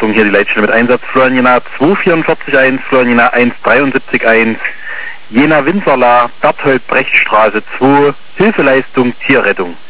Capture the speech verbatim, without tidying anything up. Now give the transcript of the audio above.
Verkehrsleitung, hier die Leitstelle mit Einsatz Florian Jena zwei vier vier eins, Florian Jena eins drei sieben eins, Jena Winzerla, Berthold Brecht Straße zwei, Hilfeleistung Tierrettung.